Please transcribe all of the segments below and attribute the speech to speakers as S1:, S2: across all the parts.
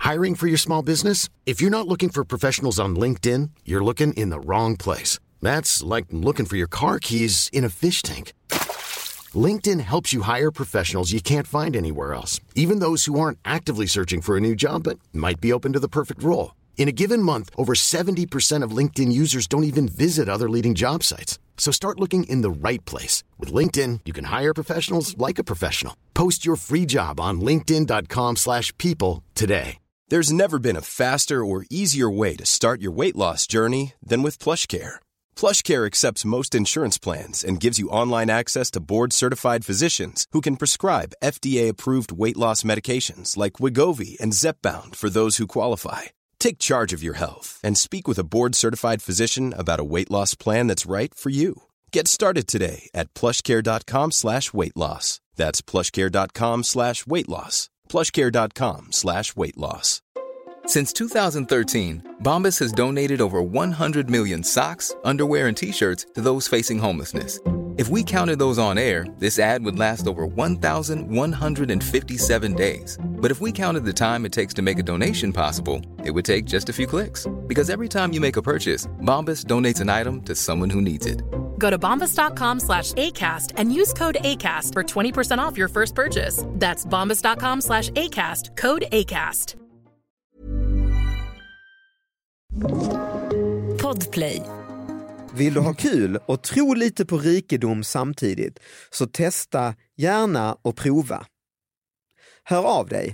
S1: Hiring for your small business? If you're not looking for professionals on LinkedIn, you're looking in the wrong place. That's like looking for your car keys in a fish tank. LinkedIn helps you hire professionals you can't find anywhere else, even those who aren't actively searching for a new job but might be open to the perfect role. In a given month, over 70% of LinkedIn users don't even visit other leading job sites. So start looking in the right place. With LinkedIn, you can hire professionals like a professional. Post your free job on linkedin.com/people today.
S2: There's never been a faster or easier way to start your weight loss journey than with PlushCare. PlushCare accepts most insurance plans and gives you online access to board-certified physicians who can prescribe FDA-approved weight loss medications like Wegovy and Zepbound for those who qualify. Take charge of your health and speak with a board-certified physician about a weight loss plan that's right for you. Get started today at plushcare.com/weightloss. That's plushcare.com/weightloss. plushcare.com/weightloss.
S3: Since 2013, Bombas has donated over 100 million socks, underwear, and T-shirts to those facing homelessness. If we counted those on air, this ad would last over 1,157 days. But if we counted the time it takes to make a donation possible, it would take just a few clicks. Because every time you make a purchase, Bombas donates an item to someone who needs it.
S4: Go to bombas.com/ACAST and use code ACAST for 20% off your first purchase. That's bombas.com/ACAST, code ACAST.
S5: Podplay.
S6: Vill du ha kul och tro lite på rikedom samtidigt, så testa gärna och prova. Hör av dig.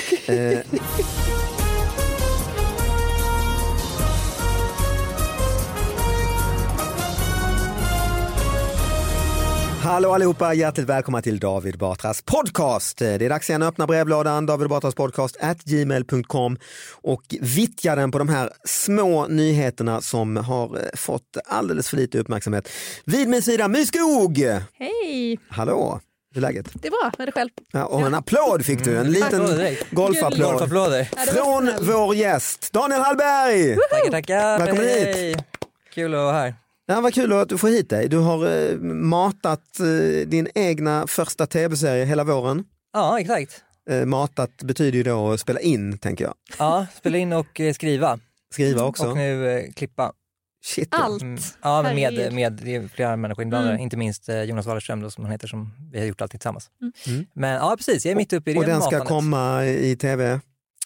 S6: Hallå allihopa, hjärtligt välkomna till David Batras podcast. Det är dags igen att öppna brevlådan, David Batras podcast @gmail.com, och vittja den på de här små nyheterna som har fått alldeles för lite uppmärksamhet. Vid min sida, My Skog!
S7: Hej!
S6: Hallå, hur är läget?
S7: Det är bra, är det själv?
S6: Ja, och en applåd fick du, en liten golfapplåd från vår gäst, Daniel Hallberg!
S8: Tackar.
S6: Välkommen hit!
S8: Kul att vara här.
S6: Ja, vad kul att du får hit dig. Du har matat din egna första tv-serie hela våren.
S8: Ja, exakt.
S6: Matat betyder ju då att spela in, tänker jag.
S8: Ja, spela in och skriva.
S6: Skriva också.
S8: Och nu klippa.
S6: Shit.
S7: Allt.
S8: Ja, men med det är flera människor inblandade. Inte minst Jonas Wallerström då, som han heter, som vi har gjort allt tillsammans. Men ja, precis. Jag är mitt uppe i det.
S6: Och den ska
S8: matandet.
S6: komma i tv?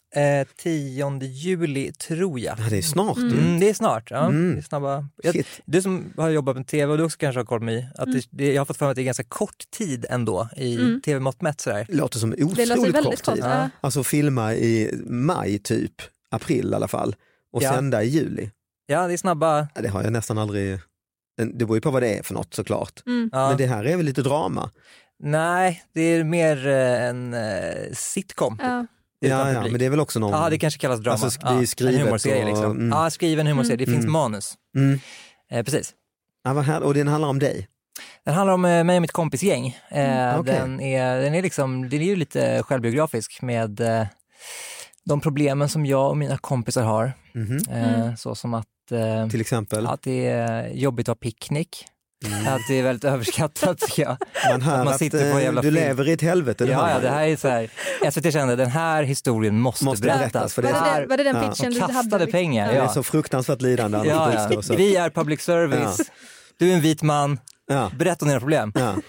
S8: 10 juli tror jag.
S6: Ja, det är snart.
S8: Det är snart. Ja. Det är snabba. Du som har jobbat med tv, och du också kanske har koll med att jag har fått för mig att det är ganska kort tid ändå i tv-mått mätt sådär.
S6: Det låter som otroligt kort tid. Ja. Alltså filma i maj typ, april i alla fall, och sända i juli. Ja,
S8: det är snabba.
S6: Det har jag nästan aldrig. Det beror ju på vad det är för något såklart. Men det här är väl lite drama?
S8: Nej, det är mer en sitcom.
S6: Ja, men det är väl också någon...
S8: Ja, det kanske kallas drama.
S6: Alltså, det är skrivet
S8: en humorserie liksom. Ja, skriven humorserie. Det finns manus. Precis.
S6: Ja, vad här, och den handlar om dig?
S8: Den handlar om mig och mitt kompisgäng. Den är ju lite självbiografisk med de problemen som jag och mina kompisar har. Så som att...
S6: till exempel?
S8: Att det är jobbigt att ha picknick. Att det är väldigt överskattat, tycker jag.
S6: Man hör att man sitter på jävla du lever i ett helvete.
S8: Ja, det här är så här. SVT kände, den här historien måste berättas.
S6: För
S7: var det den pitchen
S8: du kastade pengar.
S6: Det är så fruktansvärt lidande.
S8: Vi är public service. Du är en vit man. Berätta om dina problem.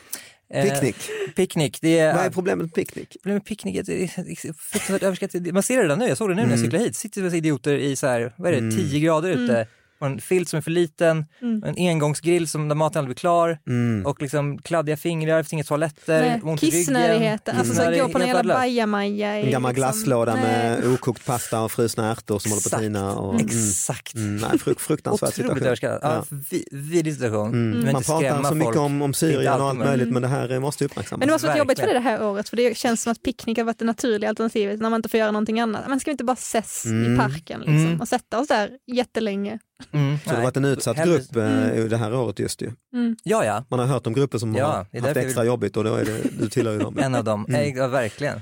S8: Picknick. Det är,
S6: vad är problemet med picknick?
S8: Problemet med picknick är fruktansvärt överskattat. Man ser det redan nu. Jag såg det nu när jag cyklade hit. Sitter det idioter i så här, vad är det, 10 grader ute. Och en filt som är för liten, en engångsgrill som där maten aldrig blir klar, och liksom kladdiga fingrar, finns inga toaletter,
S7: kissnödigheten, alltså så gå på en jävla bajamaja.
S6: En gammal glasslåda med okokt pasta och frusna ärtor som håller på att tina.
S8: Exakt.
S6: Nej, fruktansvärt situation.
S8: Vidrig situation.
S6: Man pratar så mycket om Syrien och allt möjligt, men det här måste uppmärksammas.
S7: Men det måste vara jobbigt för det här året, för det känns som att picknick har varit det naturliga alternativet när man inte får göra någonting annat. Man ska inte bara ses i parken liksom, och sätta oss där jättelänge.
S6: Så det har varit en utsatt grupp det här året just ju.
S8: Ja.
S6: Man har hört om grupper som har haft extra jobbigt, och då är det, du tillhör ju dem.
S8: En av dem, ja, verkligen.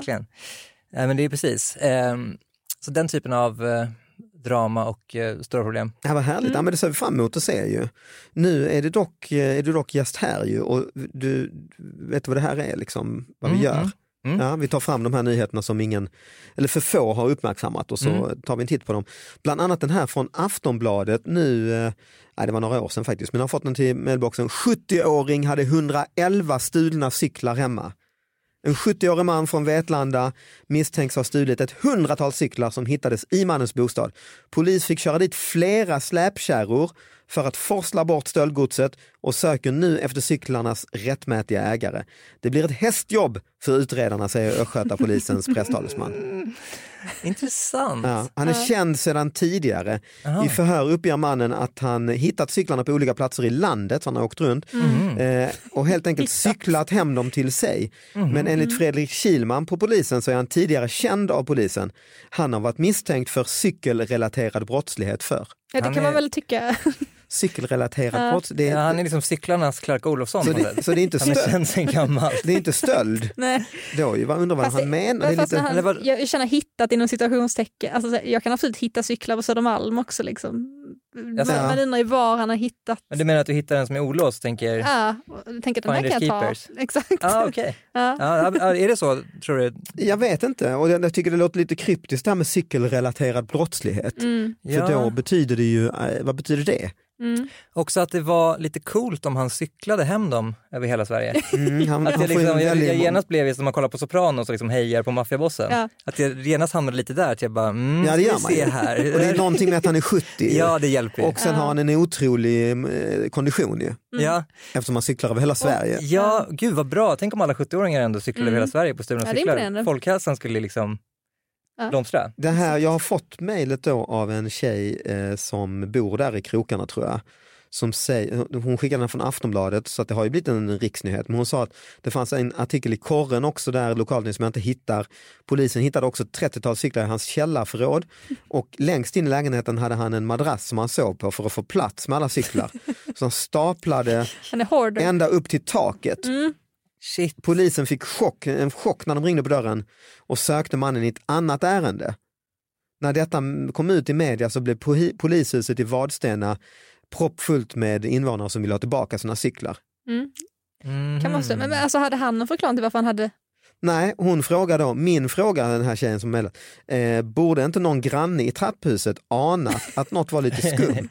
S8: Men det är precis. Så den typen av drama och stora problem.
S6: Ja, vad härligt. Ja, men det ser vi fram emot att se ju. Nu är du dock gäst här ju, och du vet vad det här är liksom, vad vi gör. Ja, vi tar fram de här nyheterna som ingen, eller för få har uppmärksammat och så tar vi en titt på dem. Bland annat den här från Aftonbladet nu, det var några år sedan faktiskt, men jag har fått den till mailboxen. 70-åring hade 111 stulna cyklar hemma. En 70-årig man från Vetlanda misstänks ha stulit ett 100-tal cyklar som hittades i mannens bostad. Polis fick köra dit flera släpkärror för att forsla bort stöldgodset och söker nu efter cyklarnas rättmätiga ägare. Det blir ett hästjobb för utredarna, säger Östgötapolisens presstalesman.
S8: Intressant.
S6: Ja, han är känd sedan tidigare. I förhör uppger mannen att han hittat cyklarna på olika platser i landet, så han har åkt runt och helt enkelt cyklat hem dem till sig. Men enligt Fredrik Kilman på polisen så är han tidigare känd av polisen. Han har varit misstänkt för cykelrelaterad brottslighet för.
S7: Ja, det kan man väl tycka.
S6: Cykelrelaterad brottslighet.
S8: Ja, han är liksom cyklarnas Clark Olofsson.
S6: Så det är inte
S8: han är känd sen gammalt.
S6: Det är inte stöld.
S7: Nej.
S6: Då undrar vad han menar.
S7: Jag känner hittat inom situationstecken. Alltså, jag kan absolut hitta cyklar på Södermalm också. Liksom. Man undrar ju var han har hittat.
S8: Men du menar att du hittar en som är olåst, tänker?
S7: Ja, jag tänker att den här kan jag ta. Exakt.
S8: Okej. Är det så, tror du?
S6: Jag vet inte, och jag tycker det låter lite kryptiskt där med cykelrelaterad brottslighet. För då betyder det ju, vad betyder det?
S8: Också att det var lite coolt om han cyklade hem dem över hela Sverige. Jag genast blev som man kollar på Sopranos och liksom hejar på maffiabossen. Ja. Att jag genast hamnade lite där, att jag bara,
S6: det gör man
S8: se här.
S6: Och det är någonting med att han är 70.
S8: Ja, det hjälper.
S6: Och sen har han en otrolig kondition ju.
S8: Ja.
S6: Eftersom han cyklar över hela Sverige.
S8: Ja, gud vad bra. Tänk om alla 70-åringar ändå cyklade över hela Sverige på stulna cyklar. Folkhälsan skulle liksom blomstra.
S6: Det här, jag har fått mejlet då av en tjej som bor där i krokarna, tror jag. Som säger, hon skickade den från Aftonbladet, så att det har ju blivit en riksnyhet. Men hon sa att det fanns en artikel i Korren också där lokalt som jag inte hittar. Polisen hittade också 30-tal cyklar i hans källarförråd. Och längst in i lägenheten hade han en madrass som han sov på för att få plats med alla cyklar. Så han staplade ända upp till taket.
S8: Shit.
S6: Polisen fick en chock när de ringde på dörren och sökte mannen i ett annat ärende. När detta kom ut i media så blev polishuset i Vadstena proppfullt med invånare som ville ha tillbaka sina cyklar.
S7: Kan man säga. Men alltså, hade han en förklaring till varför han hade...
S6: Nej, hon frågade då, min fråga, den här tjejen som mejlade, borde inte någon granne i trapphuset ana att något var lite skumt?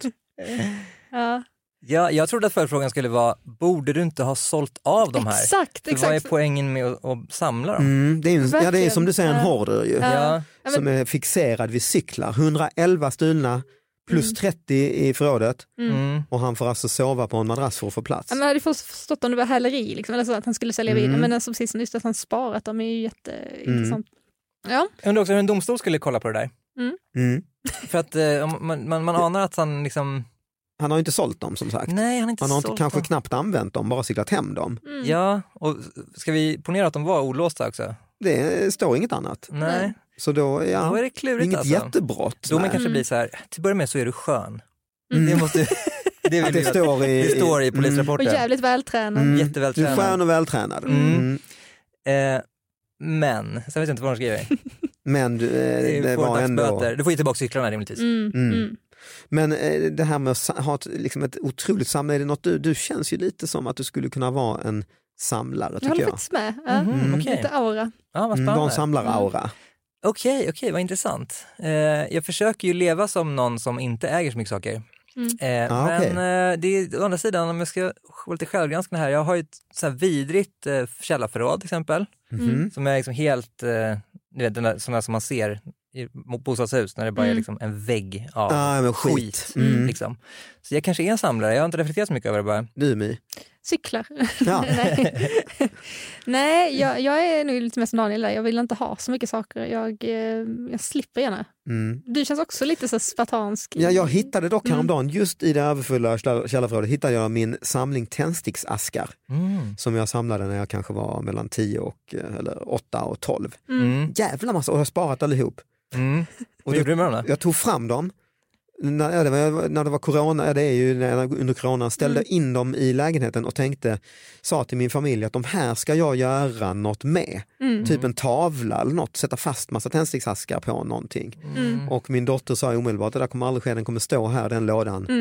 S8: Ja, jag trodde att förfrågan skulle vara, borde du inte ha sålt av de här?
S7: Exakt.
S8: Vad är poängen med att samla dem?
S6: Det är som du säger en hoarder ju. Som är fixerad vid cyklar. 111 stulna plus 30 i förrådet. Och han får alltså sova på en madrass för att få plats.
S7: Men jag hade förstått om det var häleri liksom, eller så att han skulle sälja vidare. Men som precis just att han sparat dem är ju jätteintressant. Ja.
S8: Jag undrar också hur en domstol skulle kolla på det där. För att man anar att han liksom...
S6: Han har inte sålt dem, som sagt.
S8: Nej, han har inte
S6: kanske knappt använt dem, bara cyklat hem dem.
S8: Ja, och ska vi ponera att de var olåsta också?
S6: Det står inget annat.
S8: Nej.
S6: Så då
S8: är det klurigt,
S6: inget
S8: alltså.
S6: Jättebrott.
S8: Då man kanske blir så här, till börja med så är du skön. Det står i polisrapporten.
S7: Och jävligt vältränad.
S8: Jättevältränad.
S6: Du är skön och vältränad.
S8: Men, så vet jag inte vad de skriver.
S6: Men det var ändå...
S8: Du får ju tillbaka cyklarna rimligtvis.
S6: Men det här med att ha ett otroligt samlare, är det något du känns ju lite som att du skulle kunna vara en samlare, tycker jag.
S7: Jag håller faktiskt med. Lite aura.
S8: Ja, vad spännande.
S6: En samlar-aura.
S8: Okej, vad intressant. Jag försöker ju leva som någon som inte äger så mycket saker. Men det är å andra sidan, om jag ska vara lite självgranskande här, jag har ju ett så här vidrigt källarförråd till exempel. Som är liksom helt, du vet, sådana som man ser i bostadshus när det bara är liksom en vägg av skit. Liksom. Så jag kanske är en samlare, jag har inte reflekterat så mycket över det bara.
S6: Du, My?
S7: Cyklar. Ja. Nej, jag är nog lite mer som Daniel där. Jag vill inte ha så mycket saker. Jag slipper gärna. Du känns också lite så spartansk.
S6: Ja, jag hittade dock häromdagen, just i det överfulla källarförrådet, hittade jag min samling tändsticksaskar. Som jag samlade när jag kanske var mellan 8 och 12. Jävla massa, och jag har sparat allihop. Och jag tog fram dem när det var corona, det är ju under corona, ställde in dem i lägenheten och sa till min familj att de här ska jag göra något med. Typ en tavla eller något, sätta fast massa tändsticksaskar på någonting. Och min dotter sa omedelbart, det där kommer aldrig ske, den kommer stå här, den lådan.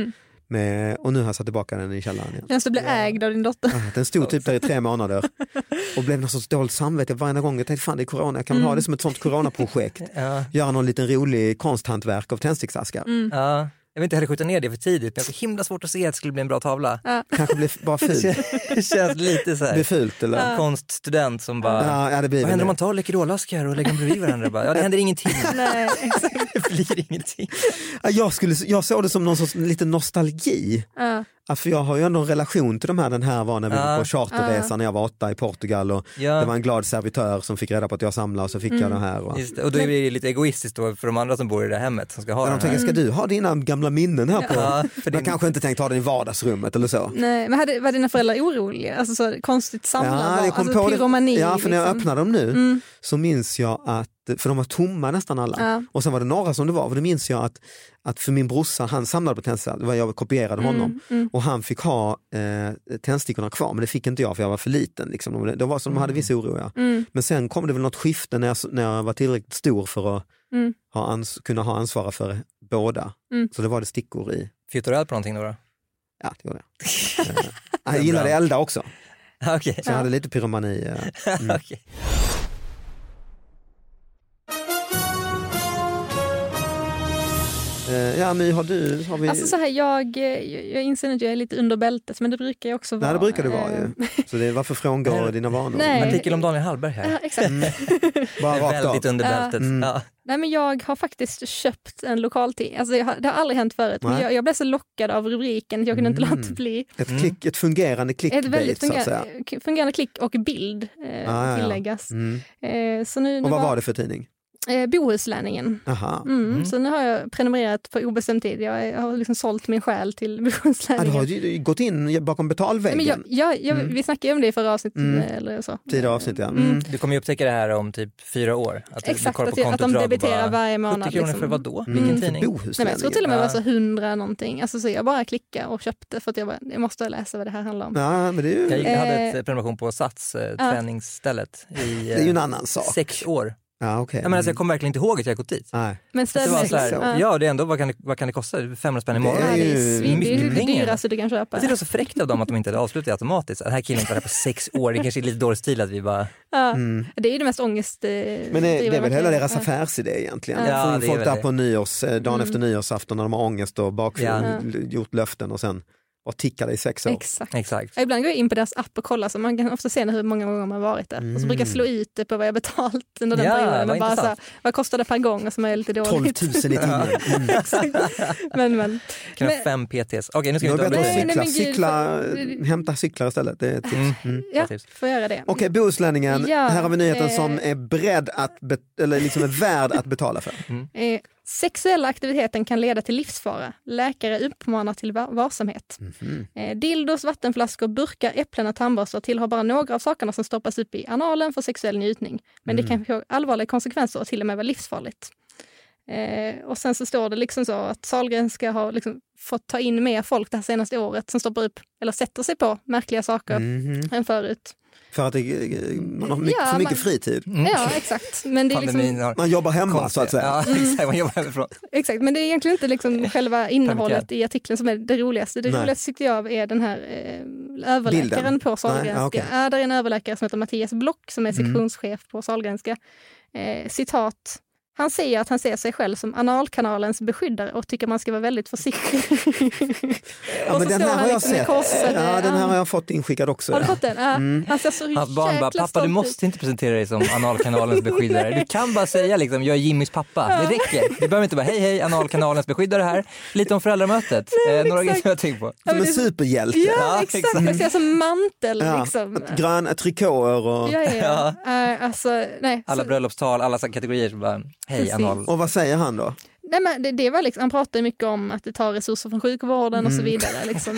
S6: Och nu har jag satt tillbaka den i källaren igen.
S7: Den ska bli ägd av din dotter.
S6: Ja, den stod typ där i 3 månader och blev någon sorts dåligt samvete varje gång. Jag tänkte fan det är corona, jag kan ha det som ett sånt coronaprojekt. Göra någon liten rolig konsthantverk av tändsticksaskar.
S8: Ja. Jag vill inte heller skjuta ner det för tidigt, men det är så himla svårt att se att det skulle bli en bra tavla.
S6: Kanske blir bara fult.
S8: Det känns lite så här.
S6: Blir fult eller?
S8: Konststudent som bara,
S6: det blir
S8: vad händer om man tar läkerolaskar och lägger dem bredvid varandra? Bara, det händer ingenting.
S7: Nej, exakt.
S8: Det blir ingenting.
S6: Jag såg det som någon sorts liten nostalgi. För jag har ju ändå en relation till de här. Den här var när vi var på charterresa när jag var 8 i Portugal och det var en glad servitör som fick reda på att jag samlade och så fick jag det här.
S8: Och då är det lite egoistiskt då för de andra som bor i det här hemmet som ska ha
S6: de tänker, ska du ha dina gamla minnen här på? För man kanske inte tänkt ha den i vardagsrummet eller så.
S7: Nej, men var dina föräldrar oroliga? Alltså så konstigt samlar
S6: jag kom
S7: alltså
S6: på
S7: pyromani.
S6: Ja, för när jag
S7: liksom.
S6: öppnade dem nu så minns jag att, för de var tomma nästan alla. Och sen var det några som det var, och det minns jag att för min brorsa, han samlade på tändstickor, jag kopierade honom och han fick ha tändstickorna kvar, men det fick inte jag för jag var för liten liksom. Det var som de hade viss oro. Men sen kom det väl något skifte när jag var tillräckligt stor för att kunna ha ansvar för båda. Så det var det stickor i.
S8: Flyttar du eld på någonting då?
S6: Ja, det gjorde jag. Jag gillade elda också.
S8: Okay.
S6: Så jag hade lite pyromani.
S8: Okay.
S6: Ja, men har vi...
S7: Alltså så här, jag inser att jag är lite under bältet, men det brukar jag också vara.
S6: Nej, det brukar det vara ju. Så det är varför frångår dina vanor?
S7: Nej.
S8: En artikel om Daniel Hallberg här.
S7: Ja, exakt.
S6: Bara
S8: det är väldigt under bältet.
S7: Nej, men jag har faktiskt köpt en lokaltidning. Alltså, det har aldrig hänt förut. Men jag blev så lockad av rubriken att jag kunde inte låta bli.
S6: Ett fungerande clickbait,
S7: ett väldigt
S6: så att säga.
S7: fungerande klick och bild tilläggas. Så nu
S6: och vad var det för tidning?
S7: Bohuslänningen. Så nu har jag prenumererat på obestämd tid. Jag har liksom sålt min själ till Bohuslänningen.
S6: Du har ju gått in bakom betalväggen.
S7: Men vi snackade ju om det i förra avsnittet. Eller så.
S6: Tidigare avsnitt, ja.
S8: Du kommer ju upptäcka det här om typ 4 år.
S7: Exakt, att de debiterar varje månad.
S8: 70 kronor
S7: liksom.
S8: för vad då? Vilken tidning?
S7: Nej, jag tror till och med det var så 100 någonting. Alltså, så jag bara klickade och köpte för att jag måste läsa vad det här handlar om.
S6: Ja, men det är ju...
S8: Jag hade ett prenumeration på Sats, träningsstället.
S6: Det är ju en annan sak.
S8: 6 år.
S6: Ja, okay.
S8: Men alltså, jag kommer verkligen inte ihåg att jag gått dit.
S6: Nej.
S7: Men
S8: det var så här, ja, det är ändå, vad kan det kosta? 500 spänn i månaden.
S7: Det är det dyraste du kan köpa.
S8: Det är så fräckt av dem att de inte hade avslutat automatiskt. Den här killen var där på 6 år. Det kanske är lite dålig stil att vi bara...
S7: Det är ju det mest ångest.
S6: Men det är väl hela deras affärsidé egentligen.
S7: Ja.
S6: Får folk där på dagen efter nyårsafton när de har ångest och gjort löften och sen och tickade i 6 år.
S7: Exakt. Ibland går jag in på deras app och kollar så man kan ofta se hur många gånger man har varit där. Och så brukar jag slå ut det på vad jag betalt under den perioden. Men bara så här, vad kostar det per gång och som är lite dåligt.
S6: 12 000 i timmen.
S7: men.
S8: Kan ha 5 PTs. Okej, nu ska vi
S6: inte hämta cyklar istället. Det är ett tips.
S7: Ja, får göra det.
S6: Okej, Bohuslänningen. Här har vi nyheten som är beredd eller liksom är värd att betala för.
S7: Sexuella aktiviteten kan leda till livsfara. Läkare uppmanar till varsamhet. Dildos, vattenflaskor, burkar, äpplen och tandborstar tillhör bara några av sakerna som stoppas upp i analen för sexuell njutning. Men det kan få allvarliga konsekvenser och till och med vara livsfarligt. Och sen så står det liksom så att Sahlgrenska har liksom fått ta in mer folk det här senaste året som stoppar upp eller sätter sig på märkliga saker än förut.
S6: För att man har för mycket fritid.
S7: Ja, exakt. Men det är liksom...
S6: Man jobbar hemma så att säga.
S8: Ja, exakt, man jobbar hemifrån.
S7: Exakt, men det är egentligen inte liksom själva innehållet i artikeln som är det roligaste. Det roligaste tyckte jag är den här överläkaren
S6: bilden
S7: på Sahlgrenska.
S6: Okay.
S7: Där är en överläkare som heter Mattias Block som är sektionschef på Sahlgrenska. Citat. Han säger att han ser sig själv som analkanalens beskyddare och tycker man ska vara väldigt försiktig.
S6: Ja, men den här har jag sett. Den här har jag fått inskickad också.
S7: Har du fått den? Han ser så
S8: hans barn bara, pappa du måste inte presentera dig som analkanalens beskyddare. Du kan bara säga liksom, jag är Jimmys pappa. Det räcker. Du behöver inte bara, hej, analkanalens beskyddare här. Lite om föräldramötet. Några grejer som jag tänker på.
S6: Som en superhjälte.
S7: Ja, exakt. Jag ser som mantel. Liksom.
S6: Gröna trikåer och...
S7: Alltså, nej.
S8: Alla bröllopstal, alla kategorier som bara... Hej, anal.
S6: Och vad säger han då?
S7: Nej, men det var liksom, han pratar mycket om att det tar resurser från sjukvården och så vidare. Liksom.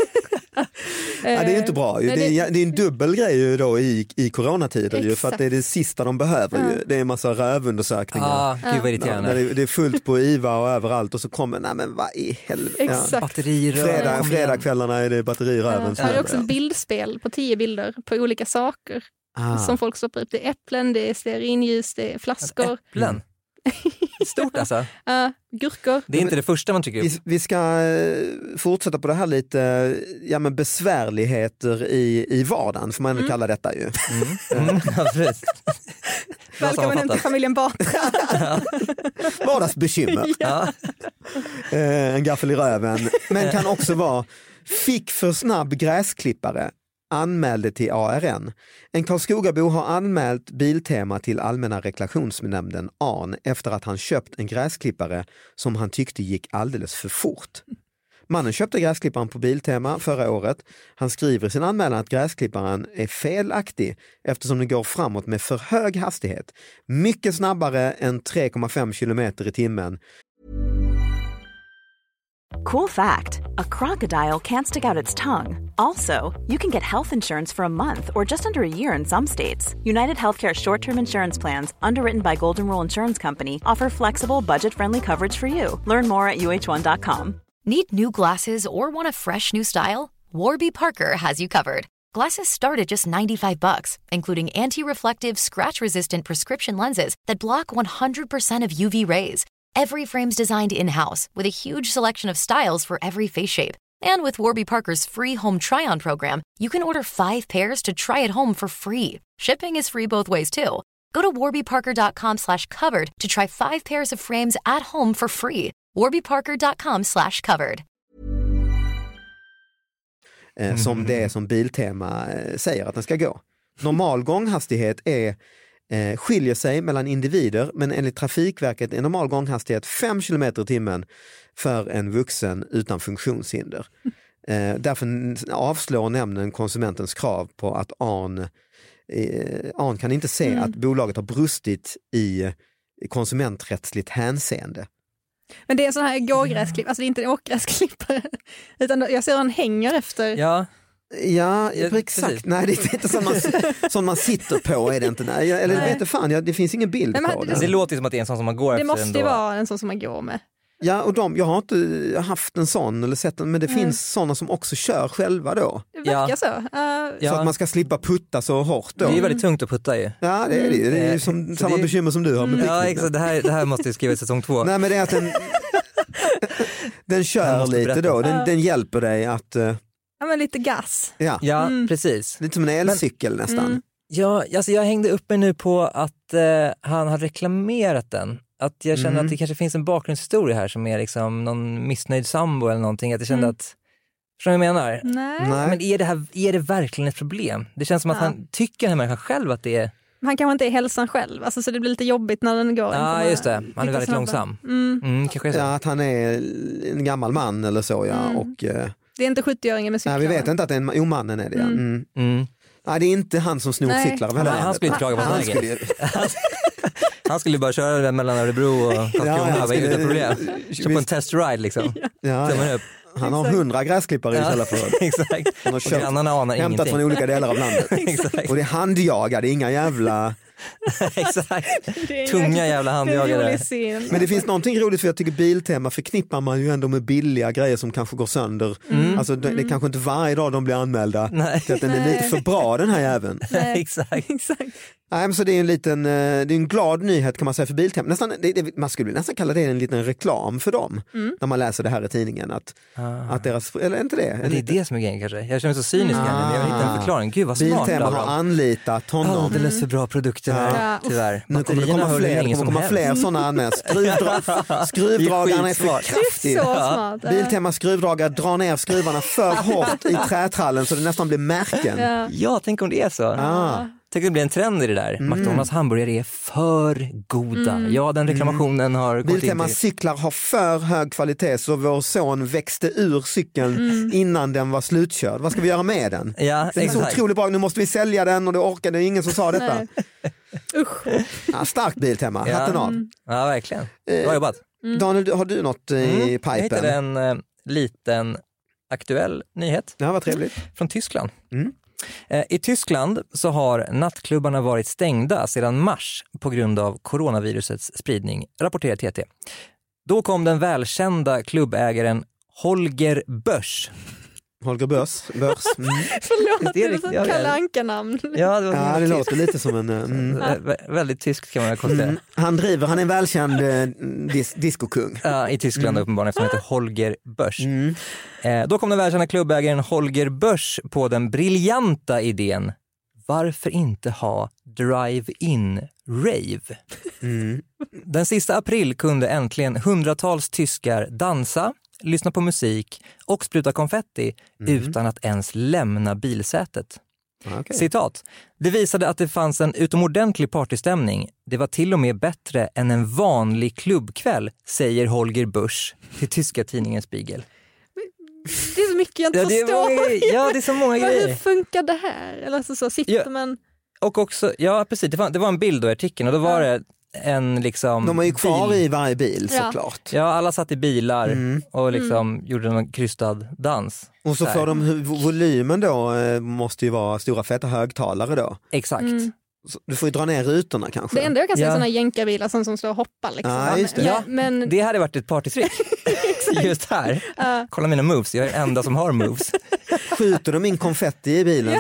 S6: Det är ju inte bra. Det är en dubbel grej ju då i coronatider ju, för att det är det sista de behöver. Ju. Det är en massa rövundersökningar.
S8: Gud vad irriterande.
S6: Det är fullt på IVA och överallt och så kommer, nej men vad i helvete.
S8: Batteriröven.
S6: Fredagskvällarna är det batteriröven.
S7: Det är också ett bildspel på 10 bilder på olika saker som folk stoppar upp. Det är äpplen, det är stearinljus, det är flaskor.
S8: Äpplen? Stort alltså.
S7: Gurkor.
S8: Det är inte det första man tycker.
S6: Vi ska fortsätta på det här lite, men besvärligheter i vardagen, får man ändå kalla detta ju.
S8: Absolut.
S7: Välkommen hem till familjen Batra.
S6: Vardagsbekymmer.
S8: Ja.
S6: En gaffel i röven. Men kan också vara, fick för snabb gräsklippare, anmälde till ARN. En Karlskogabo har anmält Biltema till Allmänna reklamationsnämnden ARN efter att han köpt en gräsklippare som han tyckte gick alldeles för fort. Mannen köpte gräsklipparen på Biltema förra året. Han skriver i sin anmälan att gräsklipparen är felaktig eftersom den går framåt med för hög hastighet. Mycket snabbare än 3,5 kilometer i timmen.
S5: Cool fact, a crocodile can't stick out its tongue. Also, you can get health insurance for a month or just under a year in some states. United Healthcare short-term insurance plans, underwritten by Golden Rule Insurance Company, offer flexible, budget-friendly coverage for you. Learn more at uh1.com.
S9: Need new glasses or want a fresh new style? Warby Parker has you covered. Glasses start at just $95, including anti-reflective, scratch-resistant prescription lenses that block 100% of UV rays. Every frame's designed in-house with a huge selection of styles for every face shape. And with Warby Parker's free home try-on program, you can order 5 pairs to try at home for free. Shipping is free both ways too. Go to warbyparker.com/covered to try 5 pairs of frames at home for free. warbyparker.com/covered.
S6: Som det är som Biltema säger att den ska gå. Normal gånghastighet skiljer sig mellan individer, men enligt Trafikverket är normal gånghastighet 5 km i timmen för en vuxen utan funktionshinder. Därför avslår nämnden konsumentens krav på att ARN kan inte se att bolaget har brustit i konsumenträttsligt hänseende.
S7: Men det är en sån här gågräsklippare, alltså det är inte en åkgräsklippare, utan jag ser han hänger efter.
S6: Ja, exakt. Nej, det är inte som man sitter på, är det inte. Nej. Eller vet du fan, det finns ingen bild på det.
S8: Det låter som att det är en sån som man går efter.
S7: Det måste vara en sån som man går med.
S6: Ja, och jag har inte haft en sån eller sett den, men det finns såna som också kör själva då.
S7: Det verkar så.
S6: Så att man ska slippa putta så hårt då.
S8: Det är väldigt tungt att putta ju.
S6: Ja, det är det. Det är ju samma bekymmer som du har med
S8: Ja, exakt. Det här måste jag skriva i säsong 2.
S6: Nej, men det är att den kör lite då. Den hjälper dig att...
S7: Ja, men lite gas.
S8: Ja, precis.
S6: Lite som en elcykel nästan.
S8: Ja, alltså jag hängde upp mig nu på att han har reklamerat den. Att jag känner att det kanske finns en bakgrundshistoria här som är liksom någon missnöjd sambo eller någonting. Att jag kände att, förstår du vad jag menar?
S7: Nej.
S8: Men är det verkligen ett problem? Det känns som att han tycker, den här människan själv, att det är...
S7: Han kanske inte är hälsan själv, alltså, så det blir lite jobbigt när den går.
S8: Ja, just det. Han är väldigt långsam. Kanske så.
S6: Ja, att han är en gammal man eller så, ja. Och,
S7: det är inte 70-åringen med cyklar.
S6: Nej, vi vet inte att det är mannen är det. Nej, det är inte han som snor cyklar.
S8: Han skulle inte klaga på han skulle bara köra mellan Örebro och Karlskrona utan problem. Köpa en testride liksom.
S6: Han har 100 gräsklippare i Källaförråd.
S8: Exakt.
S6: Han har köpt, hämtat från olika delar av landet. Och det är handjagade, inga jävla...
S8: Exakt. Tunga jävla handjagare.
S6: Men det finns någonting roligt, för jag tycker Biltema förknippar man ju ändå med billiga grejer som kanske går sönder. Alltså det är kanske inte varje dag de blir anmälda. Så att den är lite för bra, den här jäveln.
S8: Exakt.
S6: Nej, men så det är en glad nyhet kan man säga för Biltema. Nästan, man skulle nästan kalla det en liten reklam för dem när man läser det här i tidningen. Att deras, eller inte det?
S8: Men det är det som är grejen kanske. Jag känner mig så cynisk men jag vill hitta en förklaring. Gud vad smart.
S6: Biltema har anlitat honom.
S8: Alldeles för bra produkter här, tyvärr.
S6: Nu kommer det komma fler sådana med skruvdragaren är för kraftig. Biltema skruvdragare drar ner skruvarna för hårt i trätrallen så det nästan blir märken.
S8: Ja, tänk om det är så. Tänk att det blir en trend i det där. McDonalds hamburgare är för goda. Ja, den reklamationen har gått
S6: Biltema cyklar har för hög kvalitet så vår son växte ur cykeln innan den var slutkörd. Vad ska vi göra med den?
S8: Ja,
S6: det är så otroligt bra. Nu måste vi sälja den och det orkade ingen som sa detta.
S7: Usch.
S6: Ja, starkt Biltema, hatten av.
S8: Ja, verkligen. Bra jobbat.
S6: Daniel, har du något i pipen?
S8: Jag hittade en liten aktuell nyhet.
S6: Ja, vad trevligt.
S8: Från Tyskland. I Tyskland så har nattklubbarna varit stängda sedan mars på grund av coronavirusets spridning, rapporterar TT. Då kom den välkända klubbägaren Holger Bösch.
S6: Holger Börs.
S7: Förlåt, det är så Kalle Anka-namn.
S8: Ja,
S6: det låter lite som en...
S8: Väldigt tyskt kan man konstatera.
S6: Han är en välkänd diskokung.
S8: Ja, i Tyskland uppenbarligen, eftersom han heter Holger Börs. Då kom den välkända klubbägaren Holger Börs på den briljanta idén: varför inte ha drive-in rave? Den sista april kunde äntligen hundratals tyskar dansa, lyssna på musik och spruta konfetti utan att ens lämna bilsätet.
S6: Okay.
S8: Citat: det visade att det fanns en utomordentlig partystämning. Det var till och med bättre än en vanlig klubbkväll, säger Holger Börs till tyska tidningen Spiegel.
S7: Det är så mycket jag inte förstår.
S8: Ja, det är så många grejer.
S7: Hur funkar det här? Eller så sitter man...
S8: Och också, ja precis, det var en bild i artikeln och då var det en liksom...
S6: De är ju kvar i varje bil såklart.
S8: Ja, alla satt i bilar och liksom gjorde en krystad dans.
S6: Och så får de volymen då, måste ju vara stora feta högtalare då.
S8: Exakt.
S6: Så du får ju dra ner rutorna kanske.
S7: Det enda jag kan säga är sådana jänkarbilar som står och hoppar. Liksom.
S6: Ja, just det.
S8: Ja,
S7: men...
S8: det hade varit ett partytrick. Just här. Kolla mina moves, jag är den enda som har moves.
S6: Skjuter de in konfetti i bilen?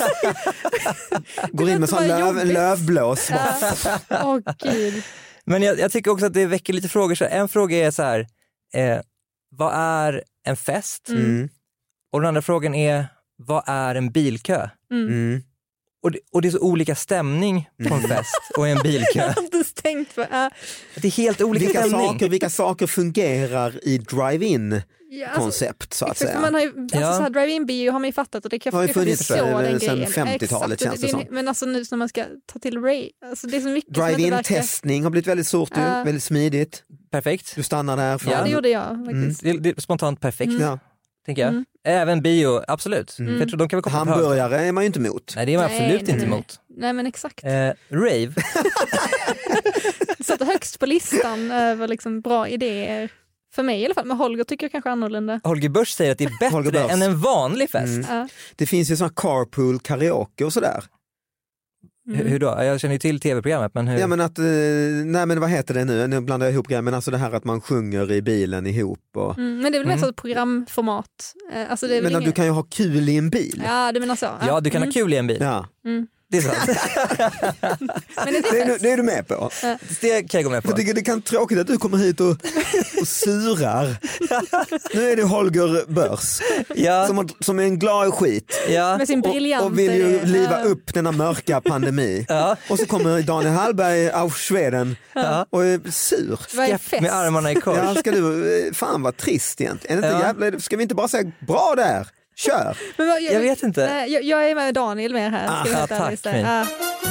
S6: Går in med sån lövblås.
S7: Gud.
S8: Men jag tycker också att det väcker lite frågor. Så en fråga är så här, vad är en fest? Och den andra frågan är, vad är en bilkö? Och det är så olika stämning på en fest och en bilkö.
S7: Jag har inte tänkt på.
S8: Det är helt olika stämning.
S6: Vilka saker fungerar i drive-in koncept så att säga.
S7: Man har ju, så här, drive-in bio har man ju fattat och det kan
S6: ju funnits
S7: så den
S6: sedan
S7: grejen.
S6: 50-talet känns det som.
S7: Men alltså nu när man ska ta till alltså det är så mycket
S6: drive-in-testning har blivit väldigt stort, väldigt smidigt.
S8: Perfekt.
S6: Du stannar där.
S7: Ja, det gjorde jag faktiskt.
S8: Det är spontant perfekt. Tänker jag. Även bio, absolut. Jag tror de kan väl
S6: hamburgare är man ju inte emot.
S8: Nej, det är man absolut inte emot.
S7: Nej, men exakt.
S8: Rave.
S7: Det satt högst på listan över liksom bra idéer. För mig i alla fall, men Holger tycker jag kanske annorlunda.
S8: Holger Börs säger att det är bättre än en vanlig fest.
S6: Det finns ju sån carpool karaoke och sådär.
S8: Hur då? Jag känner ju till tv-programmet, men hur?
S6: Ja, men att, nej men vad heter det nu blandar jag ihop grejer, men alltså det här att man sjunger i bilen ihop. Och...
S7: men det är väl mer så ett programformat. Alltså det är
S6: men du kan ju ha kul i en bil.
S7: Ja, du menar så.
S8: Ja, du kan ha kul i en bil.
S6: Ja.
S8: Det är sant.
S7: Men
S6: det är du med på.
S8: Det kan jag gå med på.
S6: Jag tycker det kan tråkigt att du kommer hit och surar. Nu är det Holger Börs som är en glad skit.
S7: Med sin briljant
S6: och vill ju liva upp denna mörka pandemi. Och så kommer Daniel Hallberg av Schweden och är sur.
S8: Med armarna i kors.
S6: Ja, ska du, fan vad trist egentligen. Är det inte jävla, ska vi inte bara säga bra där? Kör!
S8: Men jag vet inte.
S7: Jag är med Daniel med här.
S8: Tack.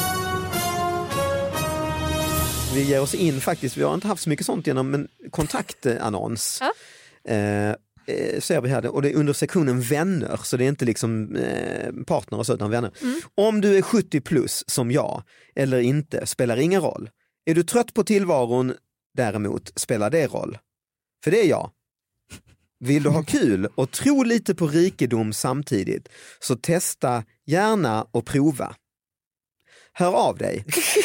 S6: Vi ger oss in faktiskt, vi har inte haft så mycket sånt genom en kontaktannons. Ser vi här, och det är under sektionen vänner, så det är inte liksom partner och så, utan vänner. Om du är 70 plus som jag eller inte spelar ingen roll. Är du trött på tillvaron däremot spelar det roll. För det är jag. Vill du ha kul och tro lite på rikedom samtidigt, så testa gärna och prova. Hör av dig.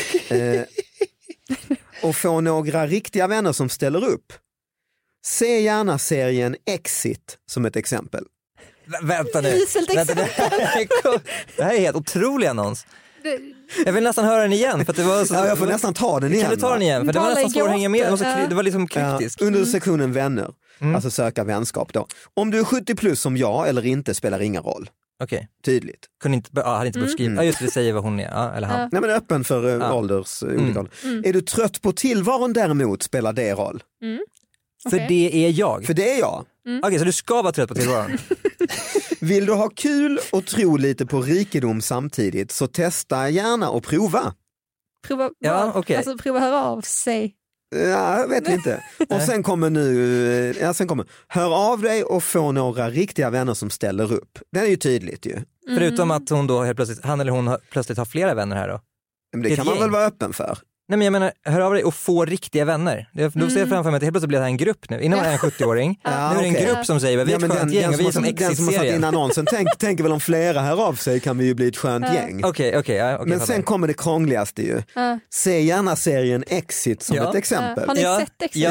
S6: Och få några riktiga vänner som ställer upp. Se gärna serien Exit som ett exempel.
S8: Vänta nu. Det här är helt otrolig annons. Jag vill nästan höra den igen för att det var så...
S6: jag får nästan ta den igen.
S8: Kan du ta den igen? För det var nästan svårt att hänga med. Det var liksom kryptiskt.
S6: Under sektionen vänner. Alltså söka vänskap då. Om du är 70 plus som jag eller inte spelar ingen roll.
S8: Okej.
S6: Tydligt.
S8: Hade inte behövt skriva. Ja, just det, säger vad hon är. Eller han.
S6: Nej, men öppen för ålders olika ålder. Är du trött på tillvaron däremot spelar det roll.
S8: För det är jag.
S6: För det är jag.
S8: Okej, så du ska vara trött på tillvaron.
S6: Vill du ha kul och tro lite på rikedom samtidigt, så testa gärna och prova.
S7: Prova alltså prova höra av sig.
S6: Ja, jag vet inte. Och sen kommer hör av dig och få några riktiga vänner som ställer upp. Det är ju tydligt ju.
S8: Förutom att hon då helt plötsligt, han eller hon plötsligt har flera vänner här då.
S6: Men det kan man väl vara öppen för.
S8: Nej, men jag menar, hör av dig och få riktiga vänner. Då ser jag framför mig att det helt plötsligt blir det en grupp nu. Innan var det en 70-åring. Nu är det en grupp som säger, vi är ett skönt gäng och vi som Exit-serien.
S6: Den som har satt in annonsen tänker väl om flera hör av sig kan vi ju bli ett skönt gäng.
S8: Okej,
S6: men sen kommer det krångligaste ju. Se gärna serien Exit som ett exempel.
S7: Har ni sett Exit?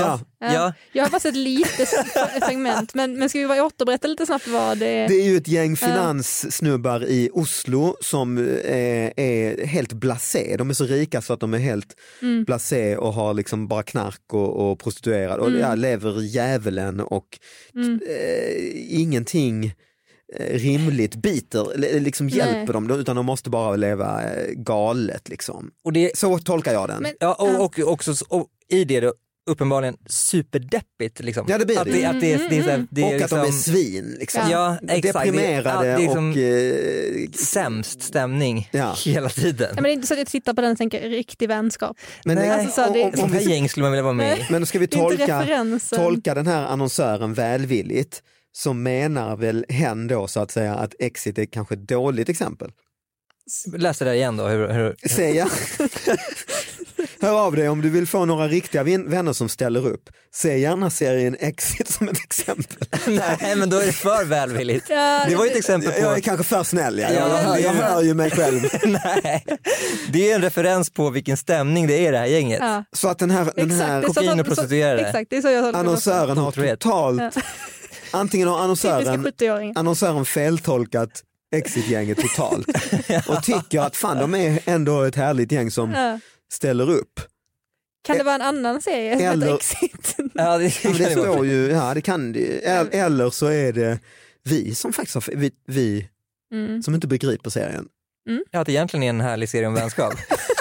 S8: Ja.
S7: Jag har bara sett lite fragment, men ska vi bara återberätta lite snabbt vad det är?
S6: Det är ju ett gäng finanssnubbar i Oslo som är helt blasé. De är så rika så att de är helt blasé och har liksom bara knark och prostituerad och lever djävulen och ingenting rimligt biter, liksom hjälper dem, utan de måste bara leva galet liksom. Och så tolkar jag den.
S7: Men,
S8: och också och i det då uppenbarligen superdeppigt liksom.
S6: Ja, det blir det.
S8: Att det är
S6: och
S8: liksom,
S6: att de är svin liksom.
S8: Ja, exakt.
S6: Deprimerade
S8: det är liksom
S6: och
S8: sämst stämning hela tiden.
S7: Ja, men det är inte så att jag tittar på den och tänker riktig vänskap.
S6: Men
S8: nej,
S7: alltså, så det,
S8: om här gäng skulle man vilja vara med i.
S6: Men då ska vi tolka den här annonsören välvilligt, så menar väl hen då så att säga att Exit är kanske ett dåligt exempel.
S8: Läs det där igen då.
S6: Säga. Hör av dig om du vill få några riktiga vänner som ställer upp. Se gärna serien Exit som ett exempel.
S8: Nej, men då är det för välvilligt. Det var ju ett exempel på...
S6: Jag är kanske för snäll. Jag hör ju mig själv.
S8: Nej, det är en referens på vilken stämning det är i det här gänget.
S7: Ja.
S6: Så att den här
S8: kokain och prostituerade.
S7: Exakt, det är så jag
S6: annonsören har totalt... Antingen har annonsören feltolkat Exit-gänget totalt och tycker att fan, de är ändå ett härligt gäng som ställer upp.
S7: Kan det vara en annan serie som heter Exit?
S8: Ja, det
S6: står ju, det kan det. Eller så är det vi som faktiskt har, vi som inte begriper serien.
S8: Ja, att det egentligen är en härlig serie om vänskap.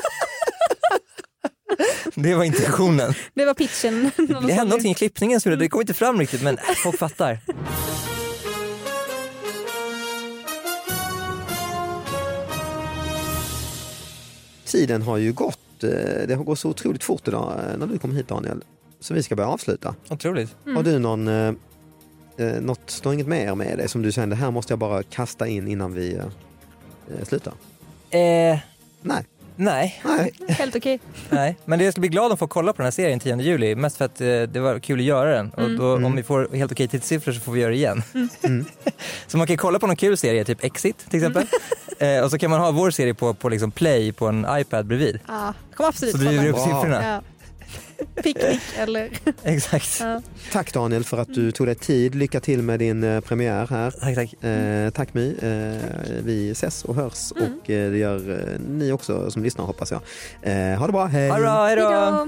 S8: Det var intentionen. Det
S7: var pitchen.
S8: Det hände någonting i klippningen, så det kom inte fram riktigt, men folk fattar.
S6: Tiden har ju gått. Det har gått så otroligt fort idag när du kom hit, Daniel. Så vi ska börja avsluta.
S8: Otroligt.
S6: Har du något, står inget mer med dig som du kände, här måste jag bara kasta in innan vi slutar? Nej.
S7: Helt okej.
S8: Nej, men jag ska bli glad om folk kolla på den här serien 10 juli. Mest för att det var kul att göra den. Och då, om vi får helt okej tidssiffror så får vi göra det igen. Så man kan kolla på någon kul serie, typ Exit till exempel. Och så kan man ha vår serie på liksom Play på en iPad bredvid.
S7: Ja, kom absolut.
S8: Så driver vi upp siffrorna.
S7: Ja. Picknick eller...
S8: Exakt.
S7: Ja.
S6: Tack Daniel för att du tog dig tid. Lycka till med din premiär här.
S8: Tack.
S6: Tack My. Vi ses och hörs och det gör ni också som lyssnar, hoppas jag. Ha det bra, hej!
S8: Ha det bra, hej då!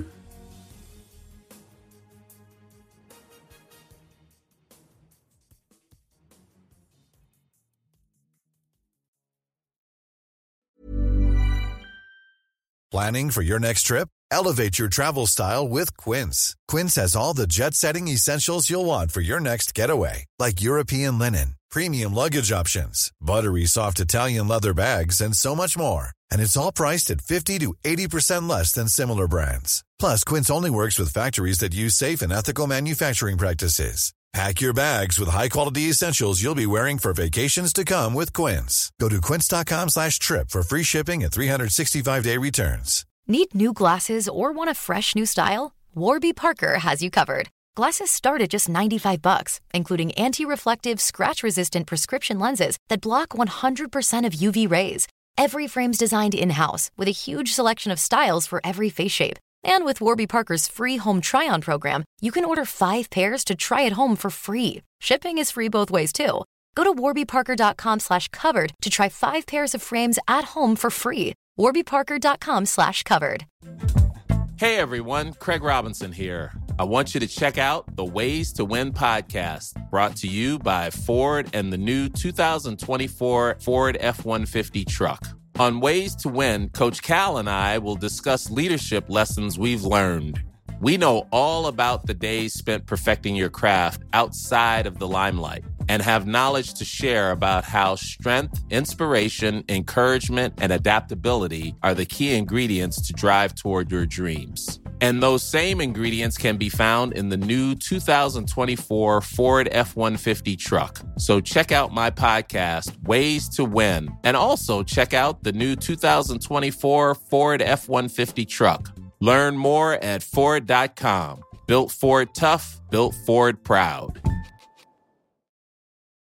S10: Planning for your next trip? Elevate your travel style with Quince. Quince has all the jet-setting essentials you'll want for your next getaway, like European linen, premium luggage options, buttery soft Italian leather bags, and so much more. And it's all priced at 50 to 80% less than similar brands. Plus, Quince only works with factories that use safe and ethical manufacturing practices. Pack your bags with high-quality essentials you'll be wearing for vacations to come with Quince. Go to quince.com/trip for free shipping and 365-day returns.
S9: Need new glasses or want a fresh new style? Warby Parker has you covered. Glasses start at just $95, including anti-reflective, scratch-resistant prescription lenses that block 100% of UV rays. Every frame's designed in-house with a huge selection of styles for every face shape. And with Warby Parker's free home try-on program, you can order 5 pairs to try at home for free. Shipping is free both ways, too. Go to warbyparker.com/covered to try 5 pairs of frames at home for free. warbyparker.com/covered.
S11: Hey, everyone. Craig Robinson here. I want you to check out the Ways to Win podcast, brought to you by Ford and the new 2024 Ford F-150 truck. On Ways to Win, Coach Cal and I will discuss leadership lessons we've learned. We know all about the days spent perfecting your craft outside of the limelight and have knowledge to share about how strength, inspiration, encouragement, and adaptability are the key ingredients to drive toward your dreams. And those same ingredients can be found in the new 2024 Ford F-150 truck. So check out my podcast, Ways to Win, and also check out the new 2024 Ford F-150 truck. Learn more at Ford.com. Built Ford tough, built Ford proud.